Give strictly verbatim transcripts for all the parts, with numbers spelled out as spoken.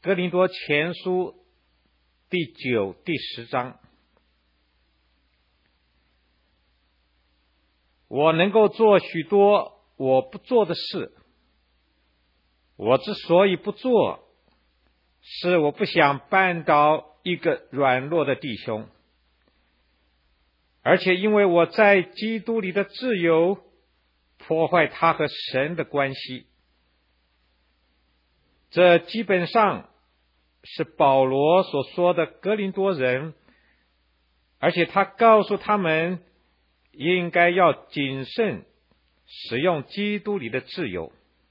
哥林多前书第九、第十章。我能够做许多我不做的事，我之所以不做，是我不想绊倒一个软弱的弟兄，而且因为我在基督里的自由，破坏他和神的关系。这基本上是保罗所说的哥林多人，而且他告诉他们应该要谨慎使用基督里的自由，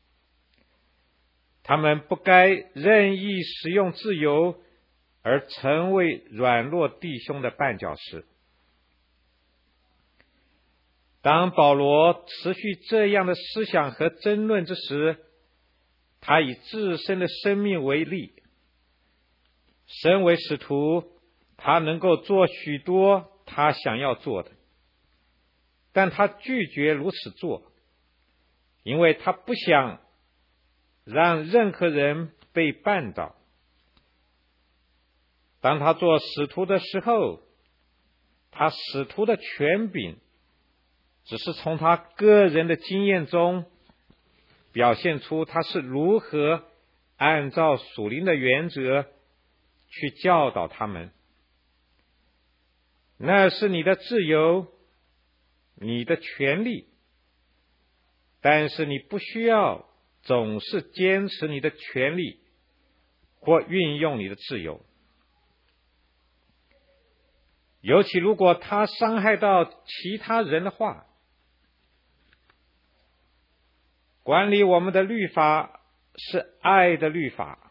他们不该任意使用自由而成为软弱弟兄的绊脚石。当保罗持续这样的思想和争论之时，他以自身的生命为例。身为使徒，他能够做许多他想要做的，但他拒绝如此做，因为他不想让任何人被绊倒。当他做使徒的时候，他使徒的权柄只是从他个人的经验中表现出他是如何按照属灵的原则去教导他们。那是你的自由，你的权利，但是你不需要总是坚持你的权利或运用你的自由。尤其如果他伤害到其他人的话，管理我们的律法是爱的律法，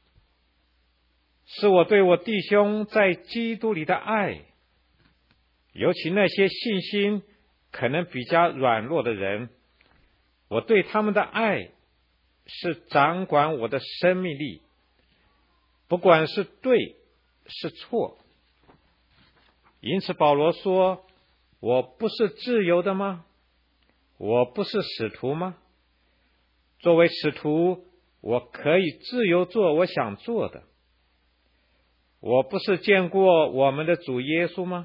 是我对我弟兄在基督里的爱，尤其那些信心可能比较软弱的人，我对他们的爱是掌管我的生命力，不管是对是错。因此保罗说，我不是自由的吗？我不是使徒吗？作为使徒，我可以自由做我想做的。我不是见过我们的主耶稣吗？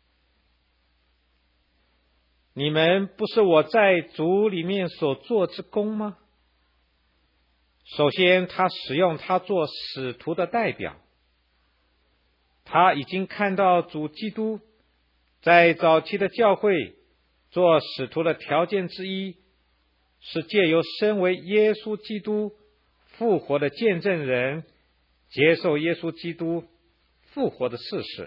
你们不是我在主里面所做之功吗？首先，他使用他做使徒的代表，他已经看到主基督在早期的教会做使徒的条件之一，是借由身为耶稣基督复活的见证人，接受耶稣基督复活的事实。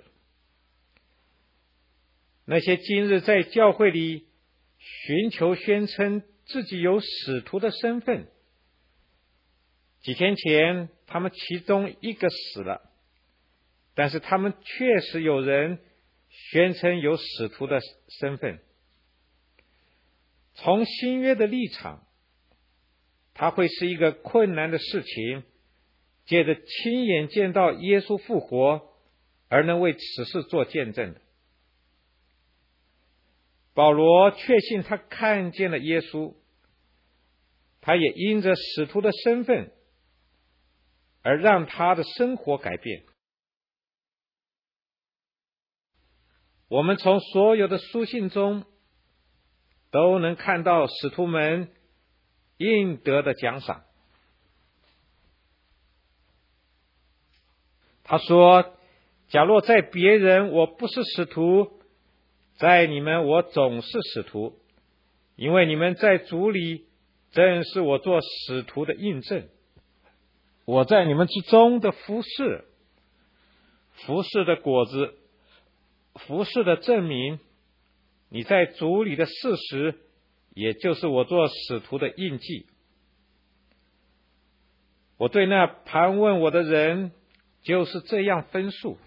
那些今日在教会里寻求宣称自己有使徒的身份，几天前他们其中一个死了，但是他们确实有人宣称有使徒的身份。从新约的立场，它会是一个困难的事情，借着亲眼见到耶稣复活而能为此事做见证的。保罗确信他看见了耶稣，他也因着使徒的身份而让他的生活改变。我们从所有的书信中都能看到使徒们应得的奖赏。他说，假若在别人我不是使徒，在你们我总是使徒，因为你们在主里正是我做使徒的印证。我在你们之中的服事，服事的果子，服事的证明，你在主里的事实，也就是我做使徒的印记。我对那盘问我的人就是这样分数。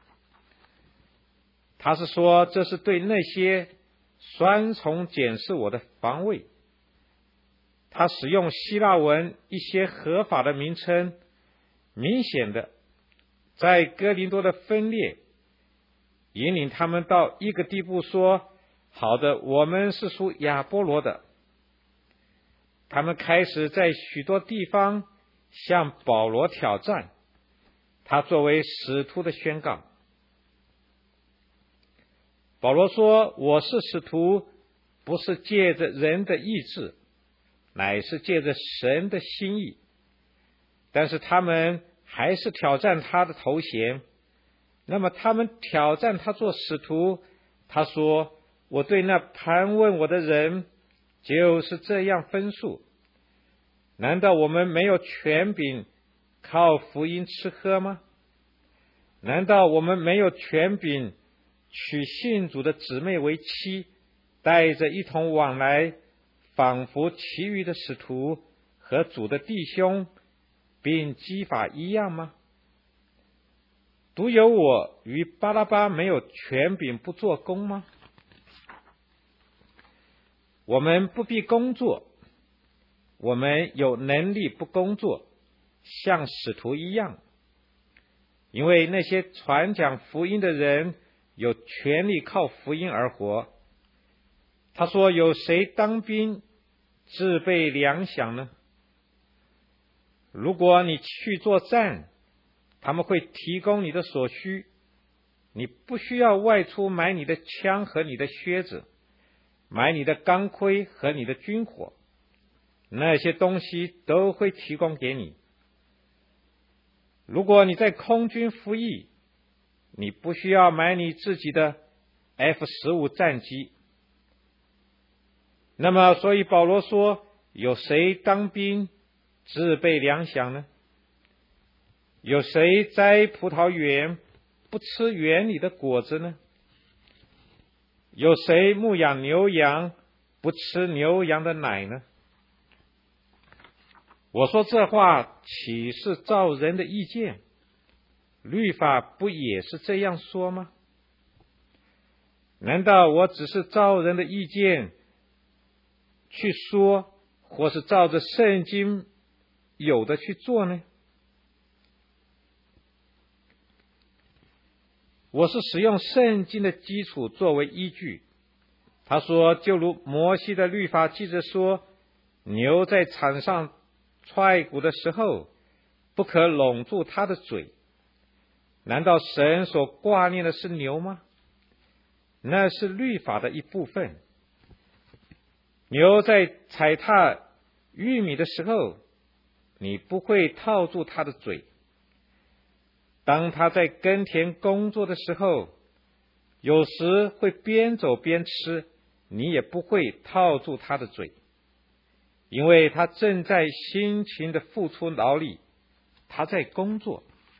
他是说，这是对那些双重检视我的防卫。他使用希腊文一些合法的名称，明显的在哥林多的分裂，引领他们到一个地步说，好的，我们是属亚波罗的。他们开始在许多地方向保罗挑战， 他作为使徒的宣告。保罗说，我是使徒，不是借着人的意志，乃是借着神的心意。但是他们还是挑战他的头衔。那么他们挑战他做使徒，他说，我对那盘问我的人就是这样分数。难道我们没有权柄靠福音吃喝吗？难道我们没有权柄娶信主的姊妹为妻，带着一同往来，仿佛其余的使徒和主的弟兄并基法一样吗？独有我与巴拉巴没有权柄不做工吗？我们不必工作，我们有能力不工作，像使徒一样，因为那些传讲福音的人有权利靠福音而活。他说，有谁当兵自备粮饷呢？如果你去作战，他们会提供你的所需，你不需要外出买你的枪和你的靴子，买你的钢盔和你的军火，那些东西都会提供给你。如果你在空军服役，你不需要买你自己的 F 十五 战机。那么，所以保罗说，有谁当兵自备粮饷呢？有谁栽葡萄园不吃园里的果子呢？有谁牧养牛羊不吃牛羊的奶呢？我说这话岂是照人的意见？律法不也是这样说吗？难道我只是照人的意见去说，或是照着圣经有的去做呢？我是使用圣经的基础作为依据。他说，就如摩西的律法记着说，牛在场上踹鼓的时候，不可拢住它的嘴。难道神所挂念的是牛吗？那是律法的一部分。牛在踩踏玉米的时候，你不会套住它的嘴。当他在耕田工作的时候，有时会边走边吃，你也不会套住他的嘴，因为他正在辛勤的付出劳力，他在工作。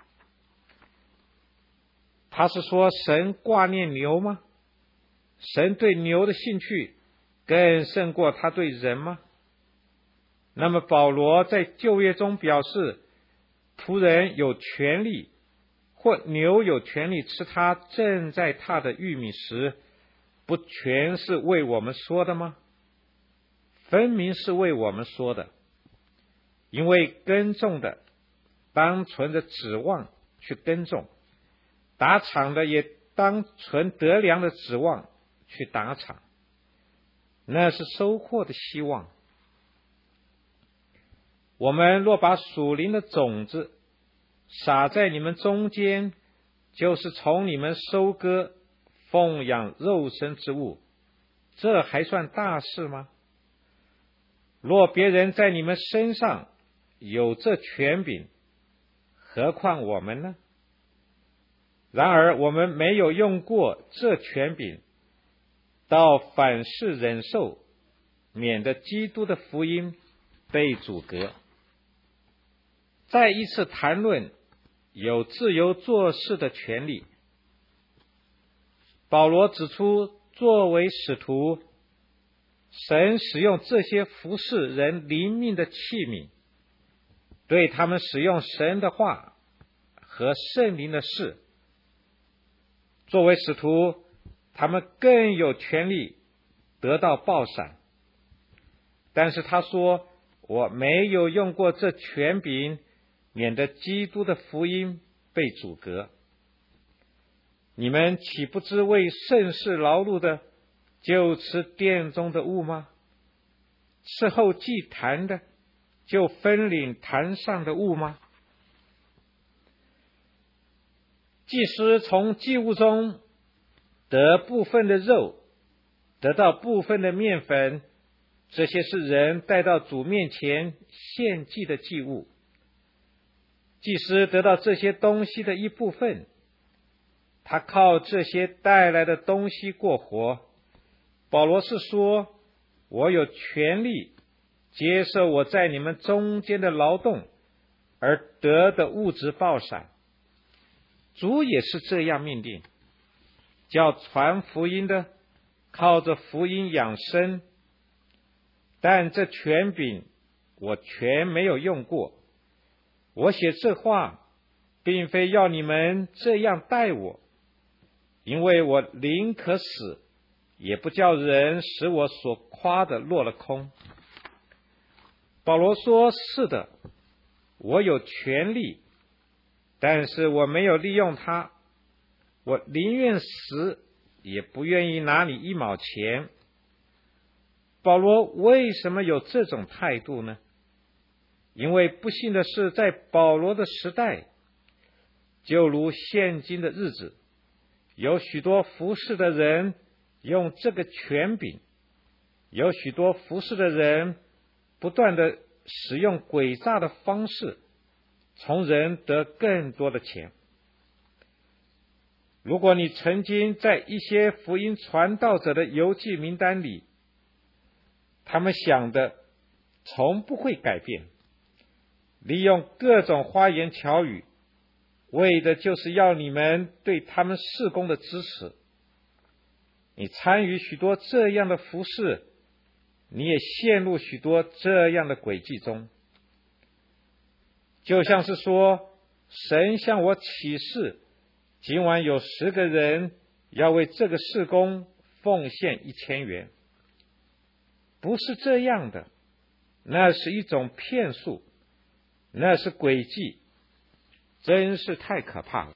他是说神挂念牛吗？神对牛的兴趣更胜过他对人吗？那么保罗在旧约中表示，仆人有权利或牛有权利吃他正在踏的玉米时，不全是为我们说的吗？分明是为我们说的。因为耕种的当存着指望去耕种，打场的也当存得粮的指望去打场，那是收获的希望。我们若把属灵的种子撒在你们中间，就是从你们收割奉养肉身之物，这还算大事吗？若别人在你们身上有这权柄，何况我们呢？然而我们没有用过这权柄，倒反是忍受，免得基督的福音被阻隔。再一次谈论有自由做事的权利。保罗指出，作为使徒，神使用这些服侍人灵命的器皿，对他们使用神的话和圣灵的事。作为使徒，他们更有权利得到报赏。但是他说，我没有用过这权柄，免得基督的福音被阻隔。你们岂不知为圣事劳碌的，就吃殿中的物吗？伺候祭坛的，就分领坛上的物吗？ 祭司从祭物中得部分的肉，得到部分的面粉，这些是人带到主面前献祭的祭物。祭司得到这些东西的一部分，他靠这些带来的东西过活。保罗是说，我有权利接受我在你们中间的劳动而得的物质报赏。主也是这样命令，叫传福音的靠着福音养生，但这权柄我全没有用过。我写这话并非要你们这样待我，因为我宁可死，也不叫人使我所夸的落了空。保罗说，是的，我有权利，但是我没有利用它。我宁愿死，也不愿意拿你一毛钱。保罗为什么有这种态度呢？因为不幸的是，在保罗的时代，就如现今的日子，有许多服侍的人用这个权柄，有许多服侍的人不断的使用诡诈的方式，从人得更多的钱。如果你曾经在一些福音传道者的邮寄名单里，他们想的从不会改变，利用各种花言巧语，为的就是要你们对他们事工的支持。你参与许多这样的服事，你也陷入许多这样的诡计中。就像是说，神向我启示，今晚有十个人要为这个事工奉献一千元。不是这样的，那是一种骗术，那是诡计，真是太可怕了。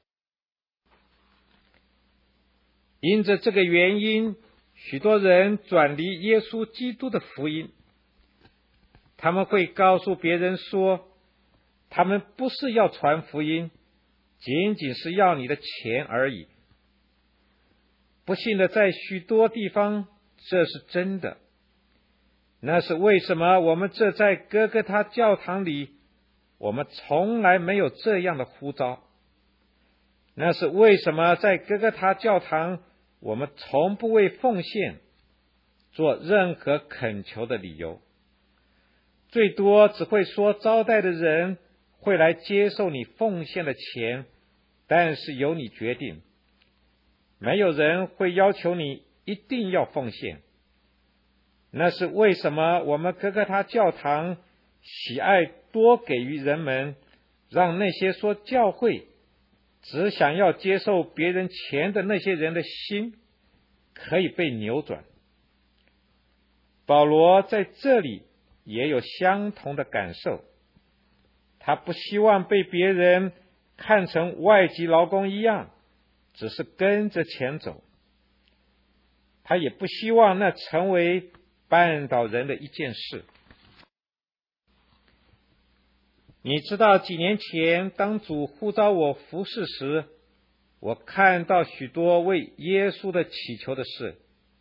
因着这个原因，许多人转离耶稣基督的福音。他们会告诉别人说，他们不是要传福音，仅仅是要你的钱而已。不幸的，在许多地方这是真的。那是为什么我们这在哥哥他教堂里，我们从来没有这样的呼召。那是为什么在哥哥他教堂，我们从不为奉献做任何恳求的理由，最多只会说招待的人会来接受你奉献的钱，但是由你决定，没有人会要求你一定要奉献。那是为什么我们哥哥他教堂喜爱多给予人们，让那些说教会只想要接受别人钱的那些人的心可以被扭转。保罗在这里也有相同的感受，他不希望被别人看成外籍劳工一样，只是跟着钱走。他也不希望那成为绊倒人的一件事。你知道，几年前当主呼召我服侍时，我看到许多为耶稣的祈求的事。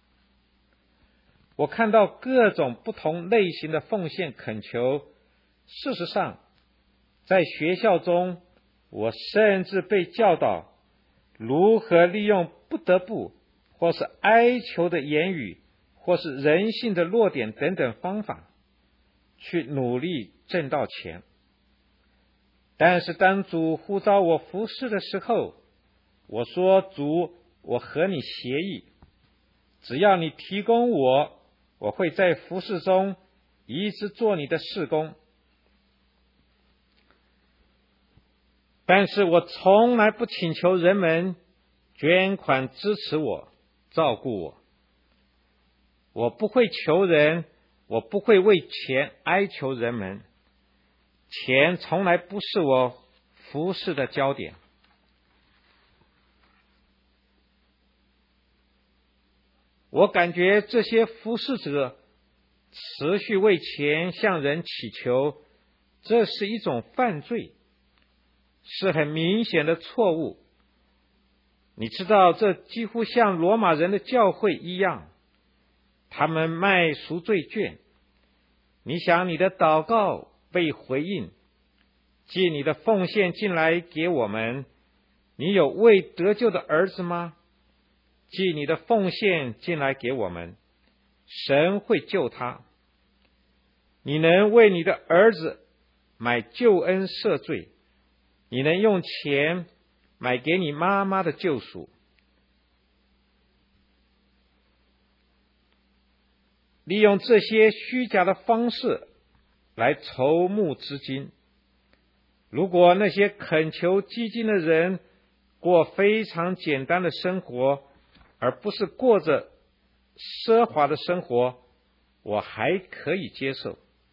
我看到各种不同类型的奉献恳求。事实上，在学校中，我甚至被教导如何利用不得不或是哀求的言语，或是人性的弱点等等方法，去努力挣到钱。但是当主呼召我服侍的时候，我说，主，我和你协议，只要你提供我，我会在服侍中一直做你的事工。但是我从来不请求人们捐款支持我，照顾我。我不会求人，我不会为钱哀求人们。钱从来不是我服侍的焦点。我感觉这些服侍者持续为钱向人祈求，这是一种犯罪，是很明显的错误。 你知道，这几乎像罗马人的教会一样，他们卖赎罪券。你想，你的祷告被回应，借你的奉献进来给我们。你有未得救的儿子吗？借你的奉献进来给我们，神会救他。你能为你的儿子买救恩赦罪，你能用钱买给你妈妈的救赎。利用这些虚假的方式来筹募资金。如果那些恳求基金的人过非常简单的生活，而不是过着奢华的生活，我还可以接受。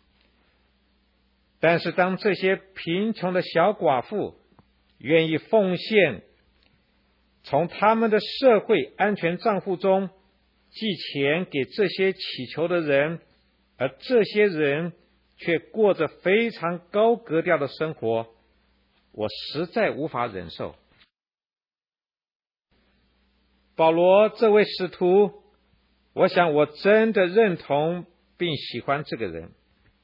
但是当这些贫穷的小寡妇愿意奉献，从他们的社会安全账户中寄钱给这些祈求的人，而这些人却过着非常高格调的生活，我实在无法忍受。保罗这位使徒，我想我真的认同并喜欢这个人，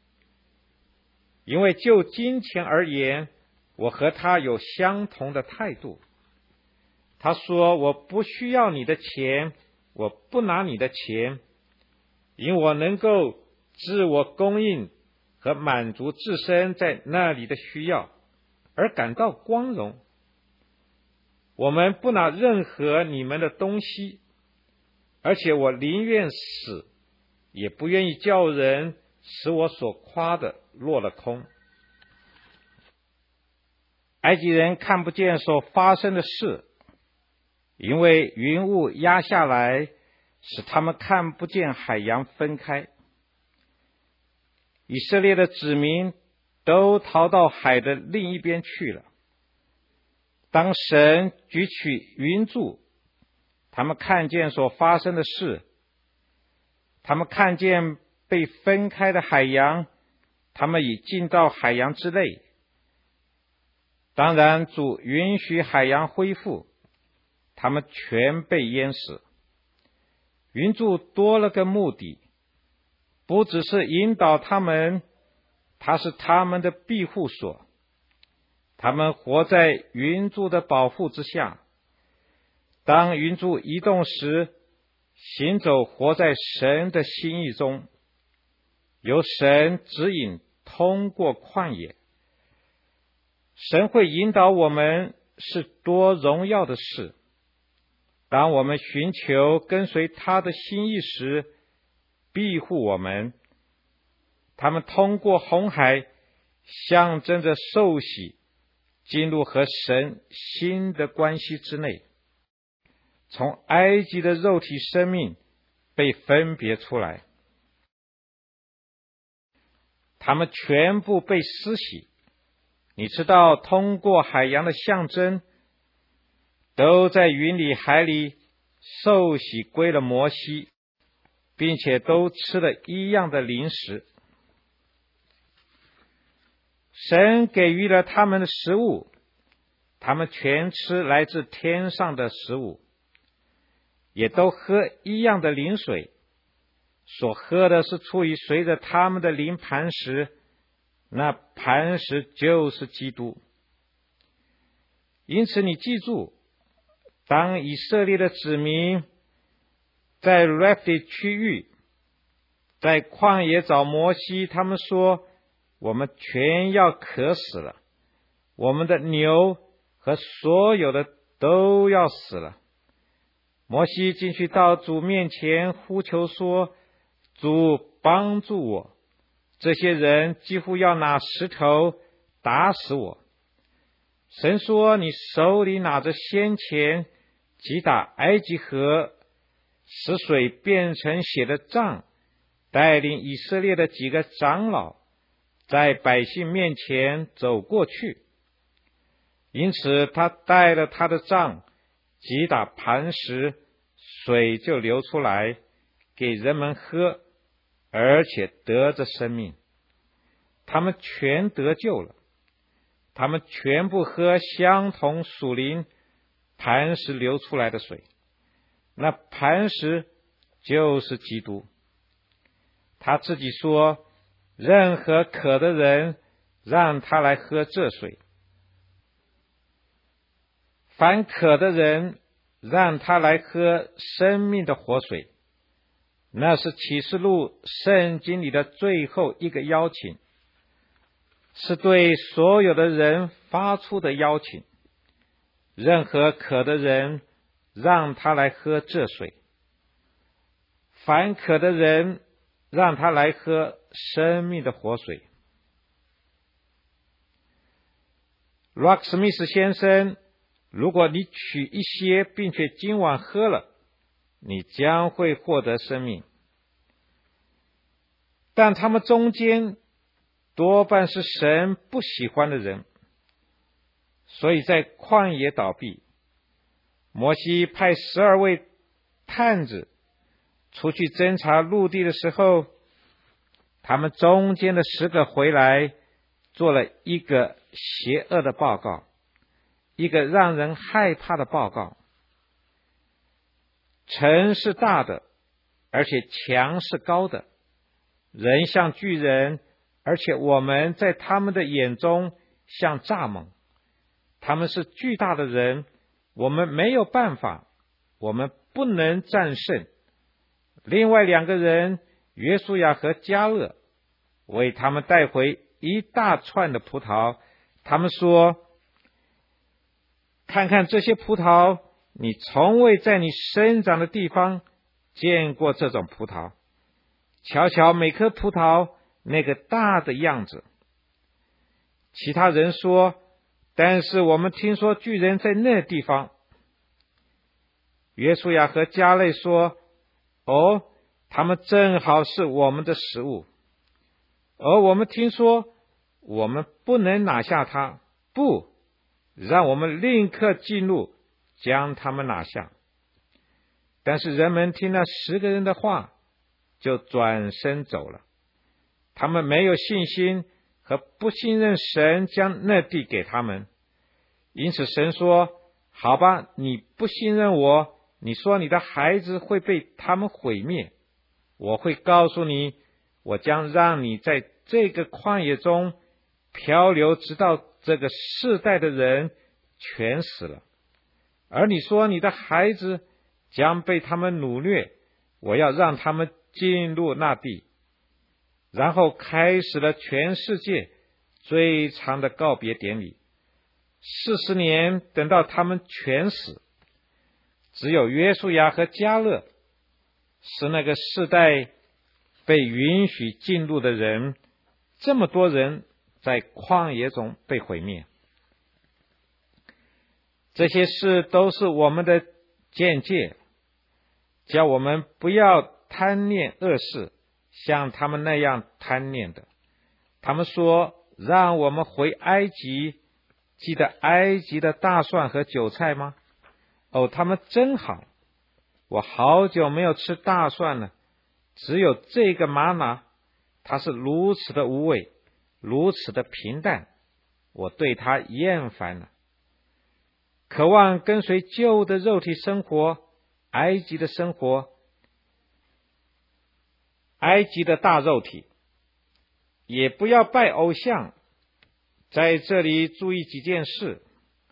因为就金钱而言，我和他有相同的态度。他说，我不需要你的钱，我不拿你的钱，因我能够自我供应和满足自身在那里的需要，而感到光荣。我们不拿任何你们的东西，而且我宁愿死，也不愿意叫人使我所夸的落了空。埃及人看不见所发生的事，因为云雾压下来，使他们看不见海洋分开。以色列的子民都逃到海的另一边去了。当神举起云柱，他们看见所发生的事，他们看见被分开的海洋，他们已进到海洋之内。当然，主允许海洋恢复，他们全被淹死。云柱多了个目的，不只是引导他们，它是他们的庇护所。他们活在云柱的保护之下。当云柱移动时，行走活在神的心意中，由神指引通过旷野。神会引导我们，是多荣耀的事。当我们寻求跟随他的心意时，庇护我们。他们通过红海，象征着受洗，进入和神新的关系之内，从埃及的肉体生命被分别出来。他们全部被施洗。你知道，通过海洋的象征，都在云里海里受洗归了摩西，并且都吃了一样的零食。神给予了他们的食物，他们全吃来自天上的食物，也都喝一样的灵水，所喝的是出于随着他们的灵磐石，那磐石就是基督。因此你记住，当以色列的子民在 Rephi 区域在旷野找摩西，他们说，我们全要渴死了，我们的牛和所有的都要死了。摩西进去到主面前呼求说，主帮助我，这些人几乎要拿石头打死我。神说，你手里拿着先前击打埃及河使水变成血的杖，带领以色列的几个长老在百姓面前走过去。因此他带了他的杖击打磐石，水就流出来给人们喝，而且得着生命。他们全得救了，他们全部喝相同属灵， 磐石流出来的水，那磐石就是基督。他自己说，任何渴的人，让他来喝这水。凡渴的人，让他来喝生命的活水。那是启示录圣经里的最后一个邀请，是对所有的人发出的邀请。任何渴的人，让他来喝这水。凡渴的人，让他来喝生命的活水。罗克斯密斯先生，如果你取一些并且今晚喝了，你将会获得生命。但他们中间多半是神不喜欢的人，所以在旷野倒闭，摩西派十二位探子出去侦察陆地的时候，他们中间的十个回来做了一个邪恶的报告，一个让人害怕的报告。城是大的，而且墙是高的，人像巨人，而且我们在他们的眼中像蚱蜢。他们是巨大的人，我们没有办法，我们不能战胜。另外两个人，约书亚和迦勒，为他们带回一大串的葡萄。他们说，看看这些葡萄，你从未在你生长的地方见过这种葡萄。瞧瞧每颗葡萄那个大的样子。其他人说，但是我们听说巨人在那地方。约书亚和迦勒说，哦，他们正好是我们的食物。而我们听说，我们不能拿下他，不，让我们立刻进入，将他们拿下。但是人们听了十个人的话，就转身走了。他们没有信心和不信任神将那地给他们。因此神说，好吧，你不信任我，你说你的孩子会被他们毁灭，我会告诉你，我将让你在这个旷野中漂流，直到这个世代的人全死了。而你说你的孩子将被他们掳掠，我要让他们进入那地。然后开始了全世界最长的告别典礼。四十年，等到他们全死，只有约书亚和迦勒是那个世代被允许进入的人。这么多人在旷野中被毁灭。这些事都是我们的见解，叫我们不要贪恋恶事，像他们那样贪恋的。他们说，让我们回埃及，记得埃及的大蒜和韭菜吗？哦，他们真好，我好久没有吃大蒜了，只有这个玛拿，它是如此的无味，如此的平淡，我对它厌烦了。渴望跟随旧的肉体生活，埃及的生活，埃及的大肉体，也不要拜偶像。在这里注意几件事，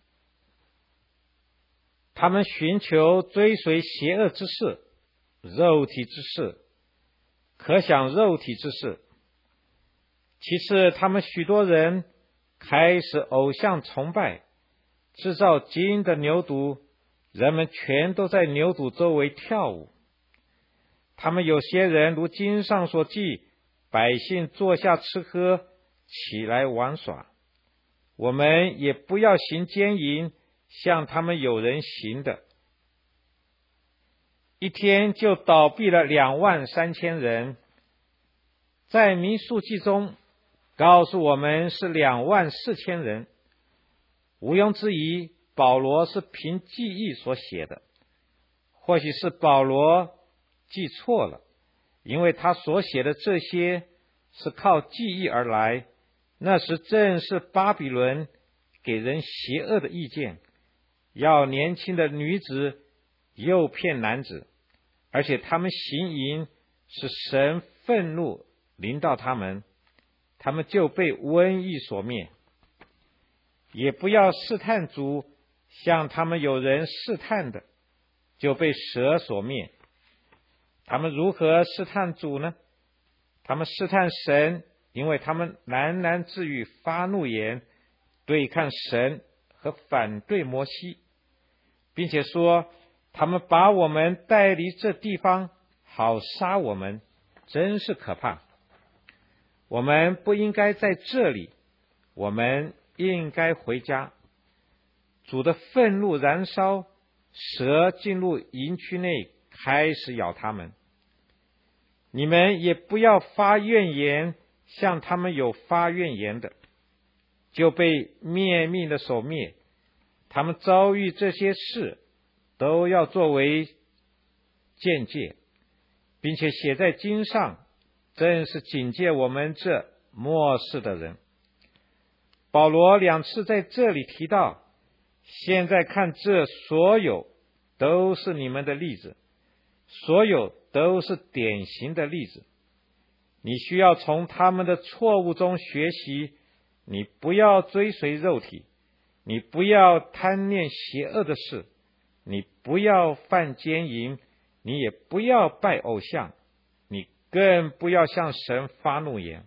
他们寻求追随邪恶之事，肉体之事，可想肉体之事。其次，他们许多人开始偶像崇拜，制造金的牛犊，人们全都在牛犊周围跳舞。他们有些人如经上所记，百姓坐下吃喝，起来玩耍。我们也不要行奸淫，像他们有人行的。一天就倒闭了两万三千人，在民数记中告诉我们是两万四千人。毋庸置疑，保罗是凭记忆所写的，或许是保罗记错了，因为他所写的这些是靠记忆而来。那时正是巴比伦给人邪恶的意见， 要年轻的女子诱骗男子，而且他们行淫，使神愤怒临到他们，他们就被瘟疫所灭。也不要试探主，像他们有人试探的，就被蛇所灭。他们如何试探主呢？他们试探神，因为他们喃喃自语，发怒言，对抗神和反对摩西，并且说他们把我们带离这地方，好杀我们，真是可怕。我们不应该在这里，我们应该回家。主的愤怒燃烧，蛇进入营区内，开始咬他们。你们也不要发怨言，像他们有发怨言的，就被灭命的所灭。他们遭遇这些事，都要作为鉴戒，并且写在经上，正是警戒我们这末世的人。保罗两次在这里提到，现在看这所有都是你们的例子，所有都是典型的例子。你需要从他们的错误中学习，你不要追随肉体，你不要贪恋邪恶的事，你不要犯奸淫，你也不要拜偶像，你更不要向神发怒言。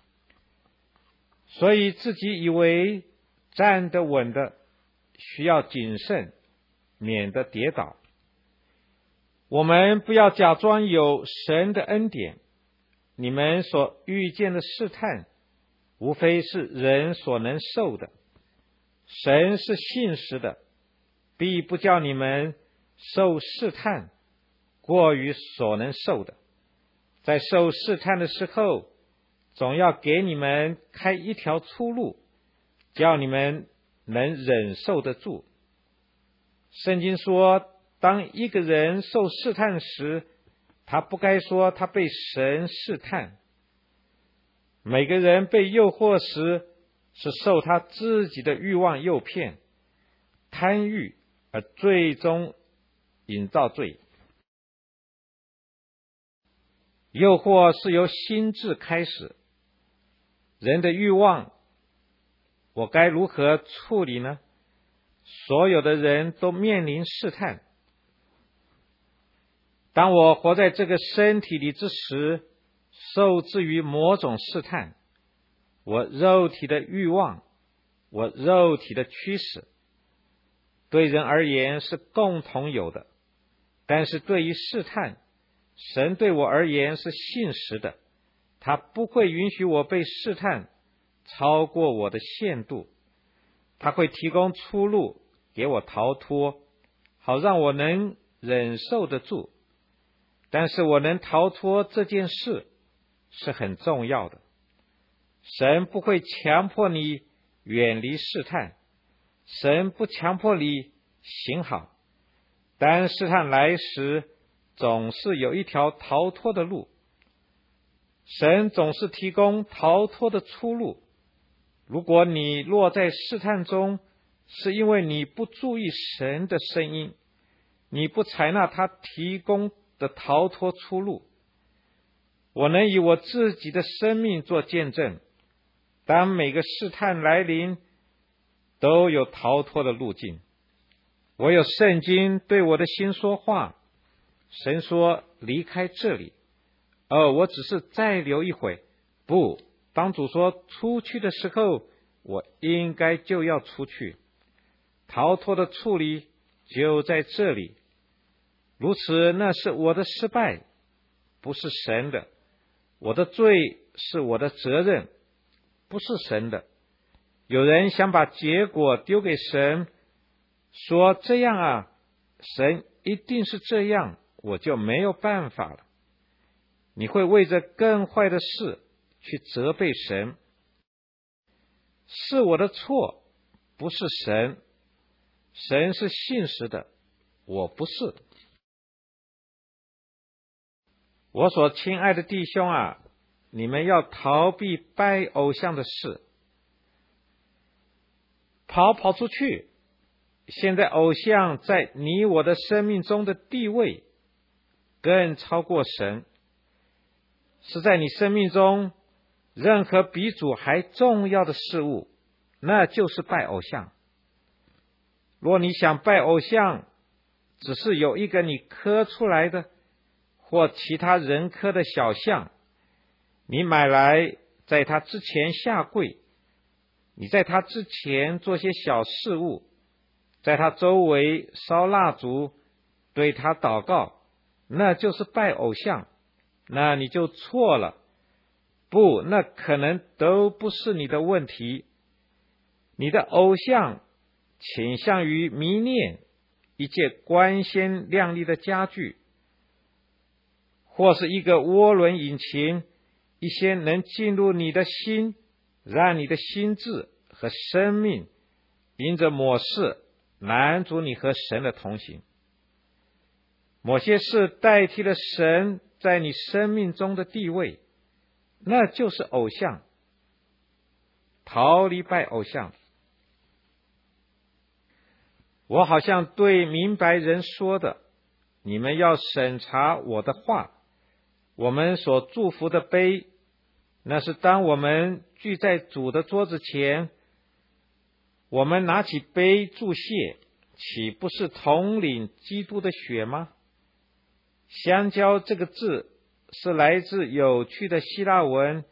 所以自己以为站得稳的，需要谨慎，免得跌倒。我们不要假装有神的恩典，你们所遇见的试探，无非是人所能受的。神是信实的，必不叫你们受试探过于所能受的。在受试探的时候，总要给你们开一条出路，叫你们能忍受得住。圣经说，当一个人受试探时，他不该说他被神试探。每个人被诱惑时，是受他自己的欲望诱骗、贪欲，而最终引造罪。诱惑是由心智开始，人的欲望，我该如何处理呢？所有的人都面临试探。当我活在这个身体里之时，受制于某种试探，我肉体的欲望，我肉体的驱使，对人而言是共同有的。但是对于试探，神对我而言是信实的，他不会允许我被试探超过我的限度，他会提供出路给我逃脱，好让我能忍受得住。但是我能逃脱这件事是很重要的。神不会强迫你远离试探，神不强迫你行好，当试探来时，总是有一条逃脱的路。神总是提供逃脱的出路。如果你落在试探中，是因为你不注意神的声音，你不采纳他提供的逃脱出路。我能以我自己的生命做见证，当每个试探来临，都有逃脱的路径。我有圣经对我的心说话，神说离开这里，而我只是再留一会。不，当主说出去的时候，我应该就要出去。逃脱的处理就在这里。如此，那是我的失败，不是神的。我的罪是我的责任，不是神的。有人想把结果丢给神，说这样啊，神一定是这样，我就没有办法了。你会为着更坏的事去责备神。是我的错，不是神。神是信实的，我不是。我所亲爱的弟兄啊，你们要逃避拜偶像的事，跑跑出去， 现在偶像在你我的生命中的地位更超过神，是在你生命中任何比主还重要的事物，那就是拜偶像。若你想拜偶像，只是有一个你刻出来的或其他人刻的小像，你买来在他之前下跪，你在他之前做些小事物，在他周围烧蜡烛，对他祷告，那就是拜偶像，那你就错了。不，那可能都不是你的问题。你的偶像倾向于迷恋一件光鲜亮丽的家具，或是一个涡轮引擎，一些能进入你的心，让你的心智和生命因着某事拦阻你和神的同行。某些事代替了神在你生命中的地位，那就是偶像。逃离拜偶像。我好像对明白人说的，你们要审查我的话。我们所祝福的杯，那是当我们聚在主的桌子前，我们拿起杯祝谢，岂不是统领基督的血吗？香蕉这个字是来自有趣的希腊文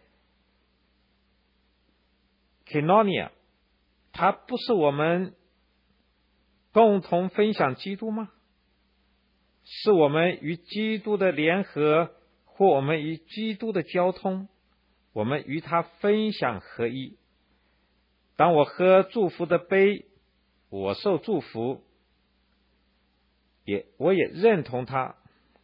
Koinonia， 它不是我们共同分享基督吗？是我们与基督的联合，或我们与基督的交通，我们与他分享合一。当我喝祝福的杯，我受祝福，也我也认同他。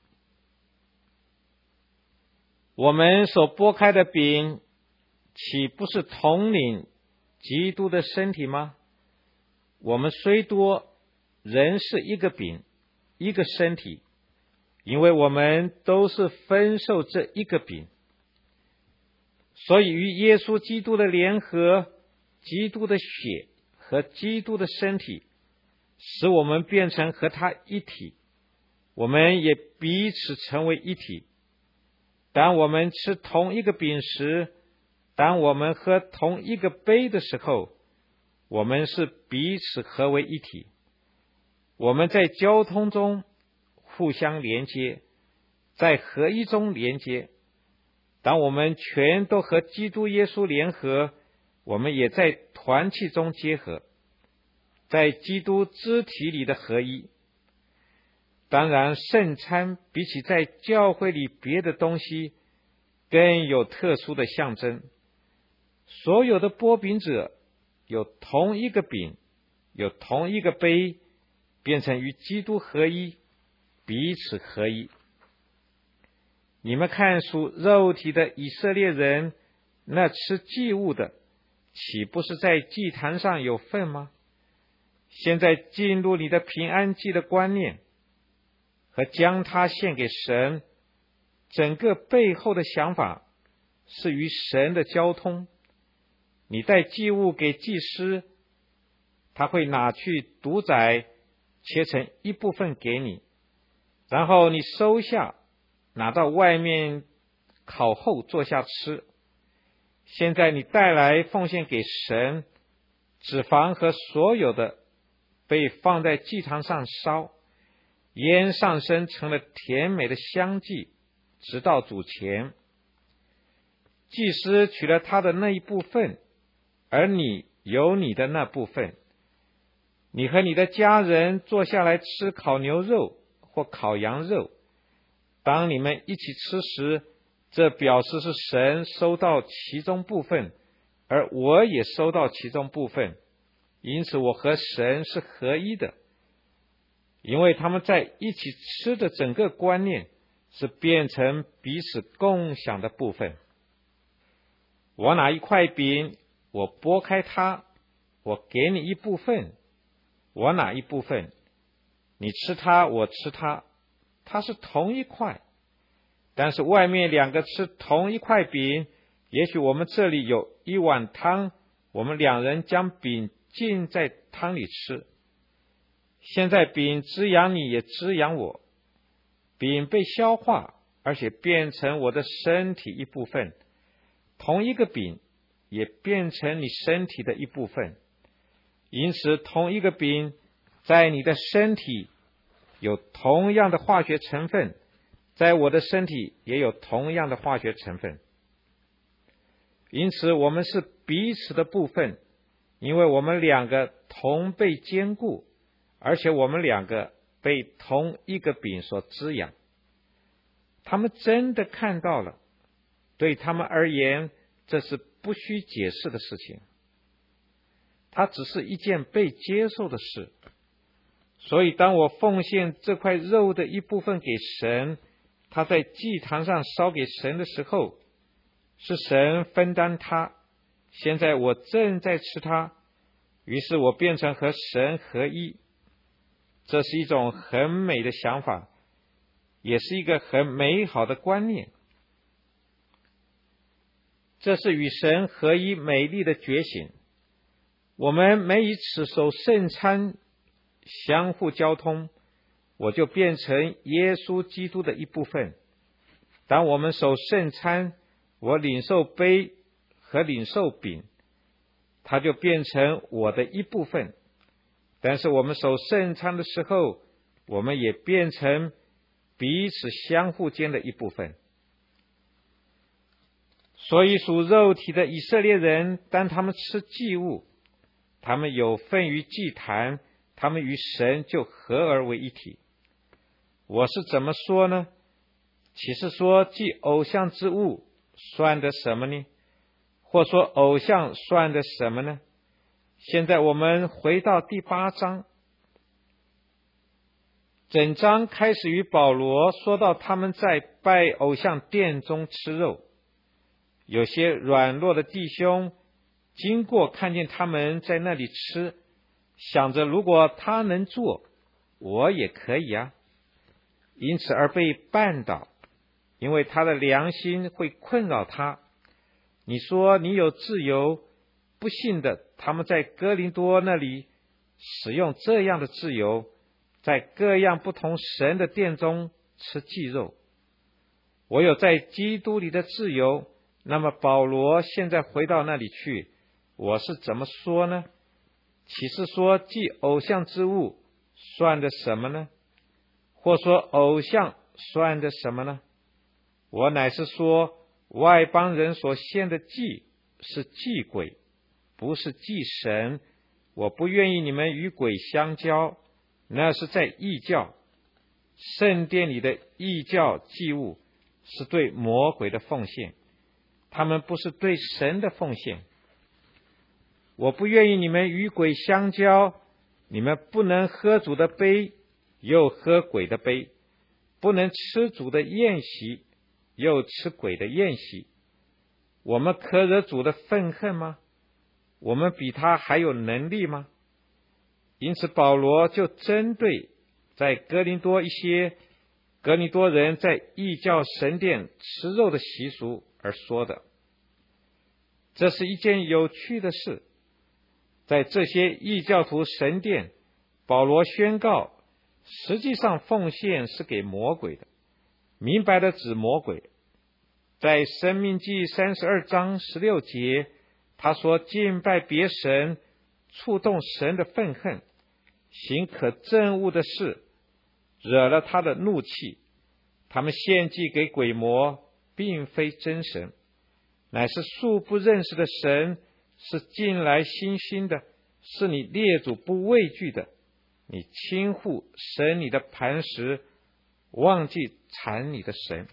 我们所拨开的饼，岂不是统领基督的身体吗？我们虽多，人是一个饼，一个身体，因为我们都是分受这一个饼。所以与耶稣基督的联合，基督的血和基督的身体，使我们变成和他一体，我们也彼此成为一体。当我们吃同一个饼时，当我们喝同一个杯的时候，我们是彼此合为一体。我们在交通中互相连接，在合一中连接。当我们全都和基督耶稣联合，我们也在团契中结合，在基督肢体里的合一。当然，圣餐比起在教会里别的东西更有特殊的象征。所有的擘饼者有同一个饼，有同一个杯，变成与基督合一，彼此合一。你们看属肉体的以色列人，那吃祭物的，岂不是在祭坛上有份吗？现在进入你的平安祭的观念和将它献给神，整个背后的想法是与神的交通。你带祭物给祭司，他会拿去独宰，切成一部分给你，然后你收下，拿到外面烤后坐下吃。现在你带来奉献给神，脂肪和所有的被放在祭坛上烧，烟上升成了甜美的香祭，直到主前。祭司取了他的那一部分，而你有你的那部分。你和你的家人坐下来吃烤牛肉或烤羊肉，当你们一起吃时，这表示是神收到其中部分，而我也收到其中部分，因此我和神是合一的。因为他们在一起吃的整个观念是变成彼此共享的部分。我拿一块饼，我拨开它，我给你一部分，我拿一部分，你吃它，我吃它，它是同一块。但是外面两个吃同一块饼，也许我们这里有一碗汤，我们两人将饼浸在汤里吃。 现在饼滋养你，也滋养我。饼被消化，而且变成我的身体一部分，同一个饼也变成你身体的一部分。因此，同一个饼在你的身体有同样的化学成分，在我的身体也有同样的化学成分。因此，我们是彼此的部分，因为我们两个同被坚固，而且我们两个被同一个饼所滋养。他们真的看到了，对他们而言，这是不需解释的事情，它只是一件被接受的事。所以当我奉献这块肉的一部分给神，他在祭坛上烧给神的时候，是神分担它，现在我正在吃它，于是我变成和神合一。这是一种很美的想法，也是一个很美好的观念。这是与神合一美丽的觉醒。我们每以此守圣餐相互交通，我就变成耶稣基督的一部分。当我们守圣餐，我领受杯和领受饼，它就变成我的一部分。但是我们守圣餐的时候，我们也变成彼此相互间的一部分。所以属肉体的以色列人，当他们吃祭物，他们有份于祭坛，他们与神就合而为一体。我是怎么说呢？岂是说祭偶像之物算得什么呢？或说偶像算得什么呢？现在我们回到第八章，整章开始于保罗说到他们在拜偶像殿中吃肉。有些软弱的弟兄经过看见他们在那里吃，想着如果他能做，我也可以啊，因此而被绊倒，因为他的良心会困扰他。你说你有自由，不幸的，他们在哥林多那里使用这样的自由，在各样不同神的殿中吃祭肉。我有在基督里的自由。那么保罗现在回到那里去，我是怎么说呢？岂是说祭偶像之物算的什么呢？或说偶像算的什么呢？我乃是说，外邦人所献的祭是祭鬼，不是祭神。我不愿意你们与鬼相交，那是在异教。圣殿里的异教祭物是对魔鬼的奉献，他们不是对神的奉献。我不愿意你们与鬼相交，你们不能喝主的杯，又喝鬼的杯，不能吃主的宴席，又吃鬼的宴席。我们可惹主的愤恨吗？我们比他还有能力吗？因此保罗就针对在哥林多一些哥林多人在异教神殿吃肉的习俗而说的。这是一件有趣的事。在这些异教徒神殿，保罗宣告，实际上奉献是给魔鬼的，明白的指魔鬼。在申命记三十二章十六节，他说敬拜别神，触动神的愤恨，行可憎恶的事，惹了他的怒气。他们献祭给鬼魔，并非真神，乃是素不认识的神，是近来新兴的，是你列祖不畏惧的。你轻忽神你的磐石，忘记缠你的神。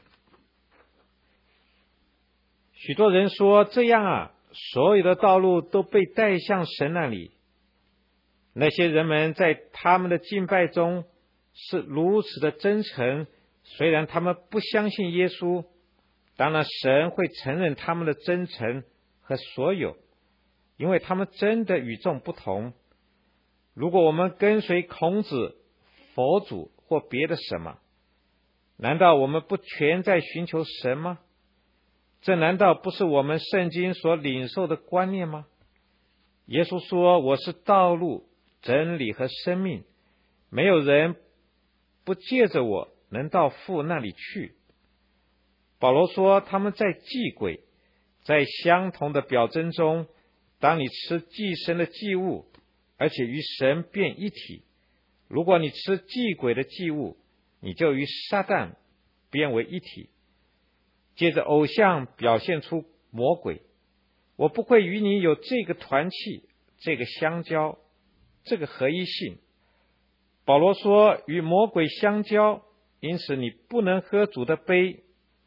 许多人说，这样啊，所有的道路都被带向神那里。那些人们在他们的敬拜中是如此的真诚，虽然他们不相信耶稣，当然神会承认他们的真诚和所有，因为他们真的与众不同。如果我们跟随孔子、佛祖或别的什么，难道我们不全在寻求神吗？这难道不是我们圣经所领受的观念吗？耶稣说，我是道路、真理和生命， 没有人不借着我能到父那里去。保罗说，他们在祭鬼，在相同的表征中，当你吃祭神的祭物，而且与神变一体，如果你吃祭鬼的祭物，你就与撒旦变为一体，借着偶像表现出魔鬼。我不会与你有这个团契，这个相交，这个合一性。保罗说，与魔鬼相交，因此你不能喝主的杯，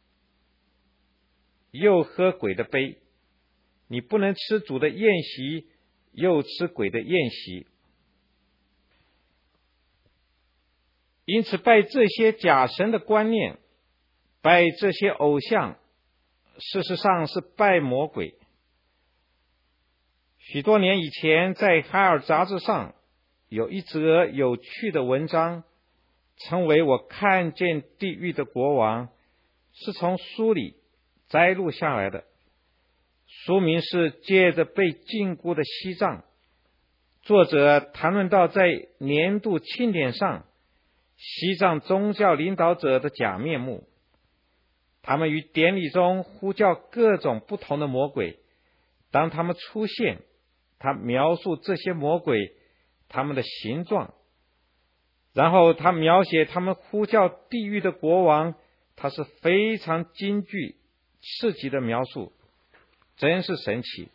又喝鬼的杯；你不能吃主的宴席，又吃鬼的宴席。因此，拜这些假神的观念，拜这些偶像，事实上是拜魔鬼。许多年以前，在《海尔》杂志上有一则有趣的文章，称为我看见地狱的国王，是从书里摘录下来的。书名是借着被禁锢的西藏。作者谈论到在年度庆典上，西藏宗教领导者的假面目。他们于典礼中呼叫各种不同的魔鬼，当他们出现，他描述这些魔鬼他们的形状，然后他描写他们呼叫地狱的国王，他是非常京剧刺激的描述，真是神奇。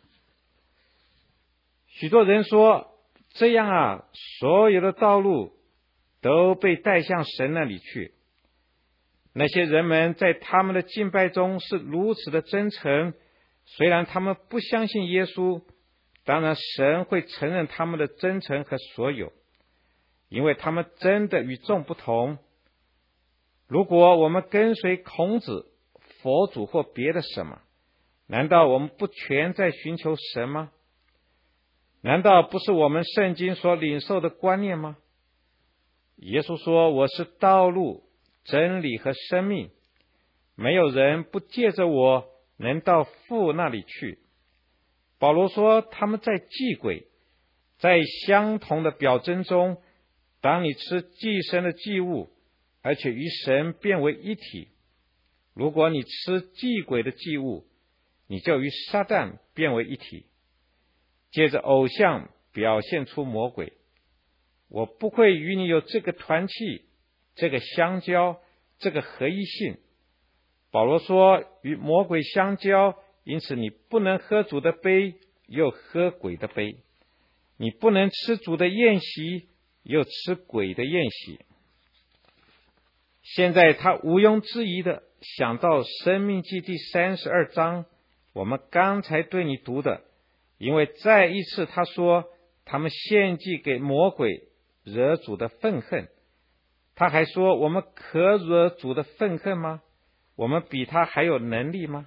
许多人说，这样啊，所有的道路都被带向神那里去。那些人们在他们的敬拜中是如此的真诚，虽然他们不相信耶稣，当然神会承认他们的真诚和所有，因为他们真的与众不同。如果我们跟随孔子、佛祖或别的什么，难道我们不全在寻求神吗？难道不是我们圣经所领受的观念吗？耶稣说，我是道路、真理和生命，没有人不借着我能到父那里去。保罗说，他们在祭鬼，在相同的表征中，当你吃祭神的祭物，而且与神变为一体。如果你吃祭鬼的祭物，你就与撒旦变为一体，借着偶像表现出魔鬼。我不会与你有这个团契，这个相交，这个合一性。保罗说，与魔鬼相交，因此你不能喝主的杯，又喝鬼的杯；你不能吃主的宴席，又吃鬼的宴席。现在他毋庸置疑的想到申命记第三十二章，我们刚才对你读的，因为再一次他说，他们献祭给魔鬼，惹主的愤恨。他还说，我们可惹主的愤恨吗？我们比他还有能力吗？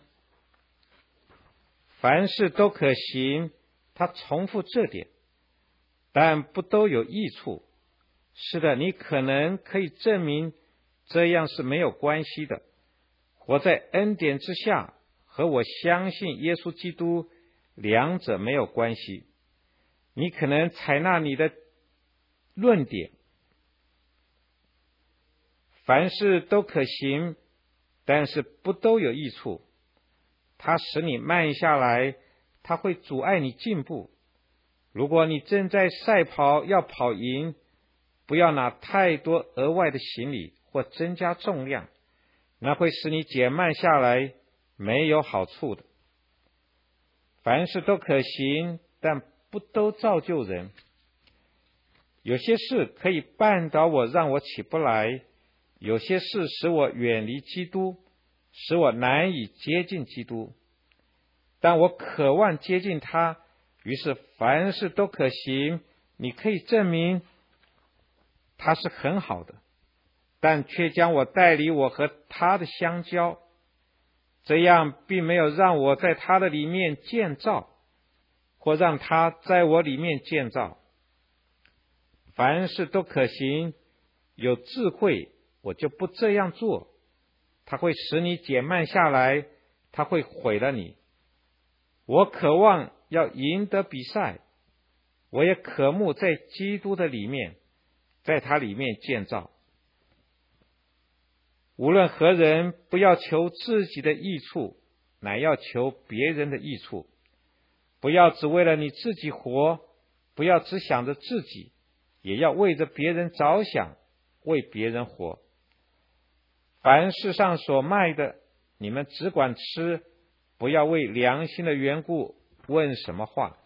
凡事都可行，他重复这点，但不都有益处。是的，你可能可以证明这样是没有关系的。活在恩典之下和我相信耶稣基督，两者没有关系。你可能采纳你的论点，凡事都可行，但是不都有益处。它使你慢下来，它会阻碍你进步。如果你正在赛跑要跑赢，不要拿太多额外的行李或增加重量，那会使你减慢下来，没有好处的。凡事都可行，但不都造就人。有些事可以绊倒我，让我起不来；有些事使我远离基督，使我难以接近基督。但我渴望接近他，于是凡事都可行。你可以证明他是很好的，但却将我带离我和他的相交，这样并没有让我在他的里面建造，或让他在我里面建造。凡事都可行，有智慧我就不这样做，它会使你减慢下来，它会毁了你。我渴望要赢得比赛，我也渴慕在基督的里面， 在他里面建造。无论何人，不要求自己的益处，乃要求别人的益处。不要只为了你自己活，不要只想着自己，也要为着别人着想，为别人活。凡世上所卖的，你们只管吃，不要为良心的缘故问什么话。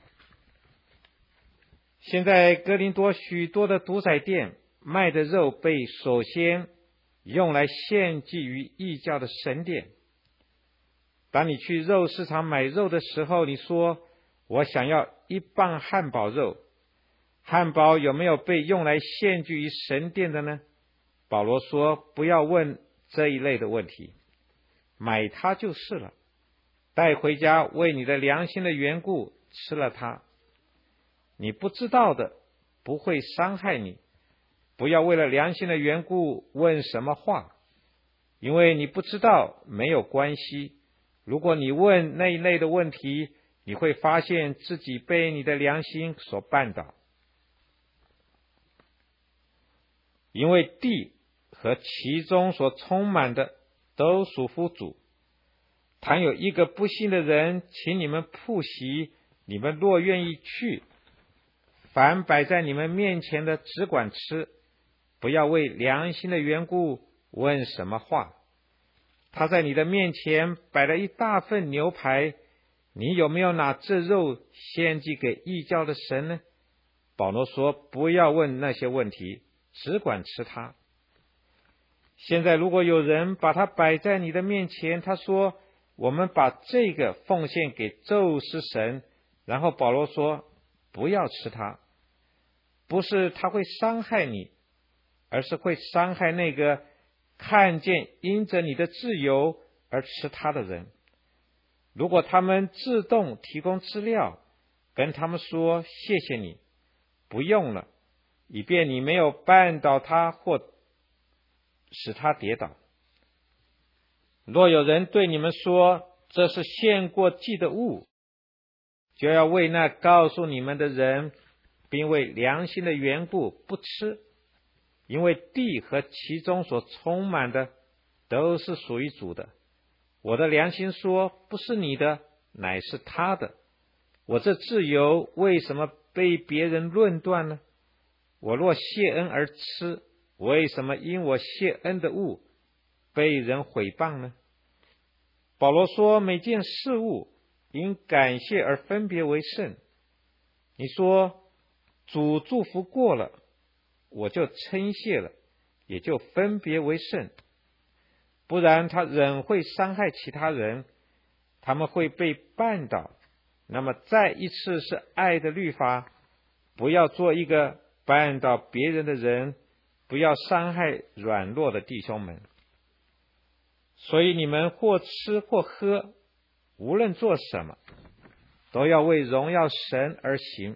现在哥林多许多的屠宰店卖的肉被首先用来献祭于异教的神殿。当你去肉市场买肉的时候，你说我想要一磅汉堡肉，汉堡有没有被用来献祭于神殿的呢？保罗说不要问这一类的问题，买它就是了，带回家为你的良心的缘故吃了它。你不知道的不会伤害你，不要为了良心的缘故问什么话，因为你不知道没有关系。如果你问那一类的问题，你会发现自己被你的良心所绊倒。因为地和其中所充满的都属乎主。倘有一个不信的人请你们铺席，你们若愿意去，凡摆在你们面前的只管吃，不要为良心的缘故问什么话。他在你的面前摆了一大份牛排，你有没有拿这肉献祭给异教的神呢？保罗说不要问那些问题，只管吃它。现在如果有人把它摆在你的面前，他说我们把这个奉献给宙斯神，然后保罗说不要吃它，不是他会伤害你，而是会伤害那个看见因着你的自由而吃它的人。如果他们自动提供资料，跟他们说谢谢你，不用了，以便你没有绊倒他或使他跌倒。若有人对你们说这是献过祭的物，就要为那告诉你们的人，并为良心的缘故不吃，因为地和其中所充满的都是属于主的。我的良心说不是你的，乃是他的。我这自由为什么被别人论断呢？我若谢恩而吃，为什么因我谢恩的物被人毁谤呢？保罗说每件事物因感谢而分别为圣。你说主祝福过了，我就称谢了，也就分别为圣。不然他仍会伤害其他人，他们会被绊倒。那么再一次是爱的律法，不要做一个绊倒别人的人，不要伤害软弱的弟兄们。所以你们或吃或喝，无论做什么，都要为荣耀神而行。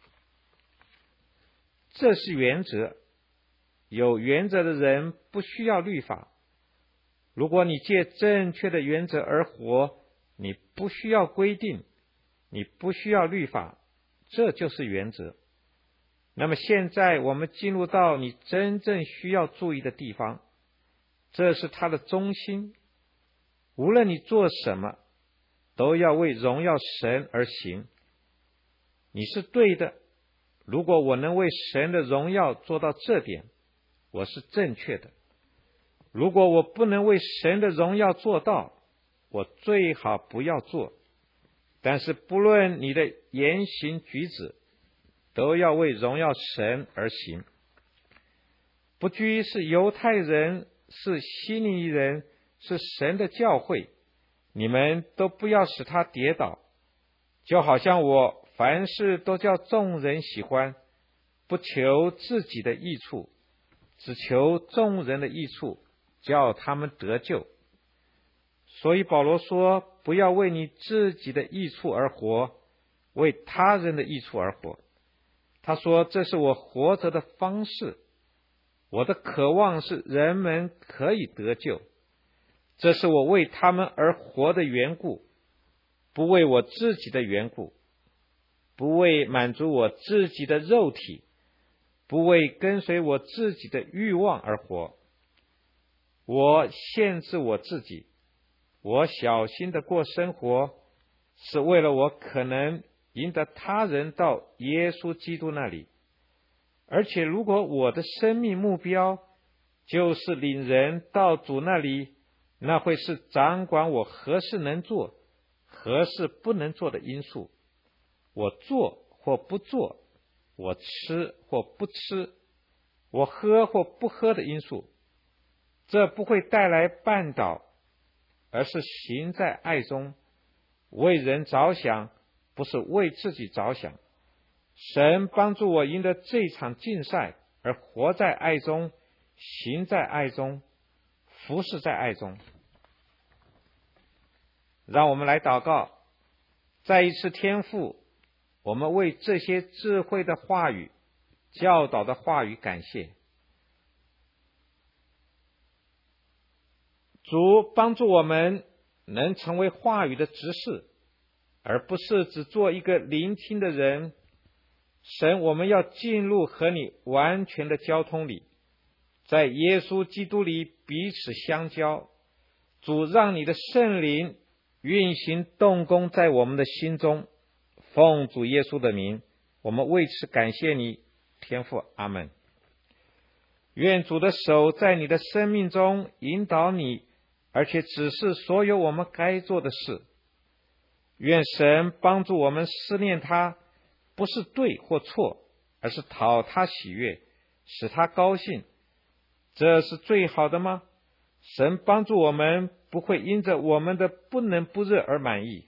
这是原则，有原则的人不需要律法。如果你借正确的原则而活，你不需要规定，你不需要律法，这就是原则。那么现在我们进入到你真正需要注意的地方，这是它的中心。无论你做什么，都要为荣耀神而行。你是对的，如果我能为神的荣耀做到这点，我是正确的。如果我不能为神的荣耀做到，我最好不要做。但是不论你的言行举止，都要为荣耀神而行。不拘是犹太人，是希利尼人，是神的教会，你们都不要使他跌倒。就好像我凡事都叫众人喜欢，不求自己的益处，只求众人的益处，叫他们得救。所以保罗说，不要为你自己的益处而活，为他人的益处而活。他说，这是我活着的方式，我的渴望是人们可以得救，这是我为他们而活的缘故，不为我自己的缘故，不为满足我自己的肉体， 不为跟随我自己的欲望而活。我限制我自己，我小心的过生活，是为了我可能赢得他人到耶稣基督那里。而且如果我的生命目标就是领人到主那里，那会是掌管我何事能做，何事不能做的因素。我做或不做，我吃或不吃，我喝或不喝的因素。这不会带来绊倒，而是行在爱中，为人着想，不是为自己着想。神帮助我赢得这场竞赛，而活在爱中，行在爱中，服侍在爱中。让我们来祷告，再一次天父，我们为这些智慧的话语、教导的话语感谢。主帮助我们能成为话语的执事，而不是只做一个聆听的人。神，我们要进入和你完全的交通里，在耶稣基督里彼此相交。主，让你的圣灵运行动工在我们的心中，奉主耶稣的名，我们为此感谢你，天父，阿们。愿主的手在你的生命中引导你，而且指示所有我们该做的事。愿神帮助我们思念他，不是对或错，而是讨他喜悦，使他高兴。这是最好的吗？神帮助我们不会因着我们的不能不热而满意。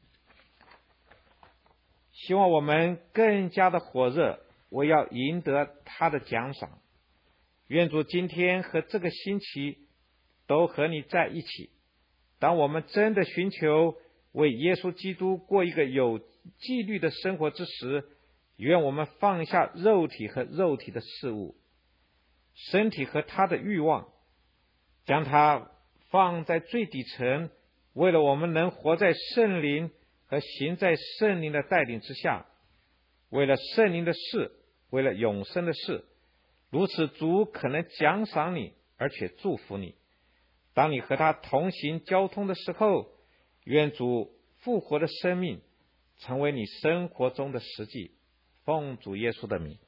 希望我们更加的火热，我要赢得他的奖赏。愿主今天和这个星期都和你在一起。当我们真的寻求为耶稣基督过一个有纪律的生活之时，愿我们放下肉体和肉体的事物，身体和他的欲望，将它放在最底层，为了我们能活在圣灵和行在圣灵的带领之下，为了圣灵的事，为了永生的事。如此，主可能奖赏你，而且祝福你。当你和他同行交通的时候，愿主复活的生命成为你生活中的实际。奉主耶稣的名。